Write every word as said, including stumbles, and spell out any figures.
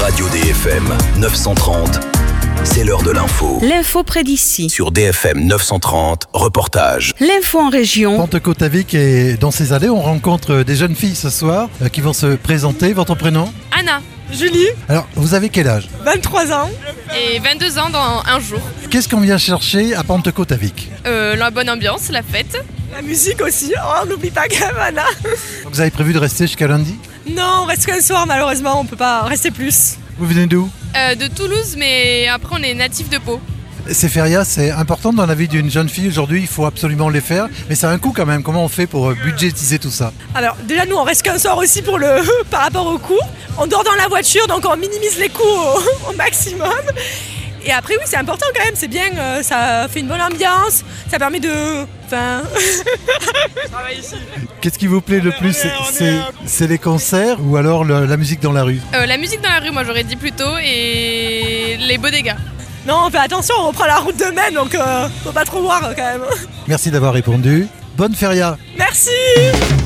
Radio D F M neuf cent trente, c'est l'heure de l'info. L'info près d'ici. Sur D F M neuf cent trente, reportage. L'info en région. Pentecôte-Avic et dans ces allées, on rencontre des jeunes filles ce soir euh, qui vont se présenter. Votre prénom ? Anna. Julie. Alors, vous avez quel âge ? vingt-trois ans. Et vingt-deux ans dans un jour. Qu'est-ce qu'on vient chercher à Pentecôte-Avic ? Euh, la bonne ambiance, la fête. La musique aussi, oh, on n'oublie pas quand même Anna. Vous avez prévu de rester jusqu'à lundi ? Non, on reste qu'un soir malheureusement, on peut pas rester plus. Vous venez d'où ? Euh, de Toulouse, mais après on est natif de Pau. Ces férias, c'est important dans la vie d'une jeune fille aujourd'hui, il faut absolument les faire, mais ça a un coût quand même. Comment on fait pour budgétiser tout ça ? Alors déjà nous on reste qu'un soir aussi pour le par rapport au coût. On dort dans la voiture donc on minimise les coûts au, au maximum. Et après oui c'est important quand même, c'est bien, euh, ça fait une bonne ambiance, ça permet de... Enfin... Qu'est-ce qui vous plaît le plus ? C'est, c'est, c'est les concerts ou alors le, la musique dans la rue ? Euh, la musique dans la rue, moi j'aurais dit plutôt, et les bodegas. Non, on fait attention, on reprend la route demain donc euh, faut pas trop voir quand même. Merci d'avoir répondu. Bonne feria ! Merci.